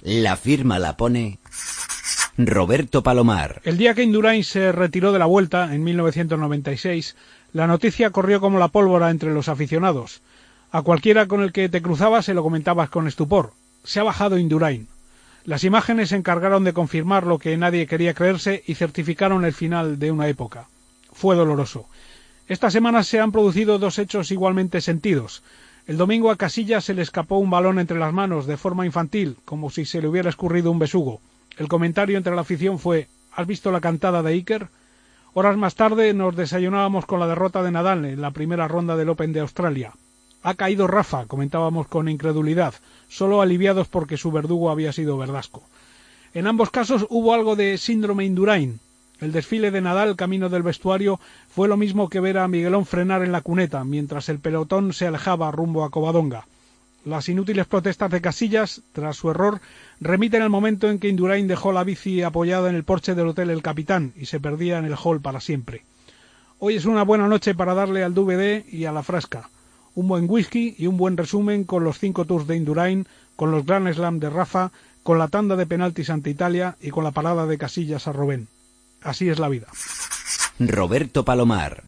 La firma la pone Roberto Palomar. El día que Indurain se retiró de la Vuelta, en 1996, la noticia corrió como la pólvora entre los aficionados. A cualquiera con el que te cruzabas se lo comentabas con estupor. Se ha bajado Indurain. Las imágenes se encargaron de confirmar lo que nadie quería creerse y certificaron el final de una época. Fue doloroso. Esta semana se han producido dos hechos igualmente sentidos. El domingo a Casillas se le escapó un balón entre las manos de forma infantil, como si se le hubiera escurrido un besugo. El comentario entre la afición fue: ¿has visto la cantada de Iker? Horas más tarde nos desayunábamos con la derrota de Nadal en la primera ronda del Open de Australia. Ha caído Rafa, comentábamos con incredulidad, solo aliviados porque su verdugo había sido Verdasco. En ambos casos hubo algo de síndrome Indurain. El desfile de Nadal camino del vestuario fue lo mismo que ver a Miguelón frenar en la cuneta, mientras el pelotón se alejaba rumbo a Covadonga. Las inútiles protestas de Casillas, tras su error, remiten al momento en que Indurain dejó la bici apoyada en el porche del Hotel El Capitán y se perdía en el hall para siempre. Hoy es una buena noche para darle al DVD y a la frasca. Un buen whisky y un buen resumen con los 5 tours de Indurain, con los Grand Slam de Rafa, con la tanda de penaltis ante Italia y con la parada de Casillas a Robben. Así es la vida. Roberto Palomar.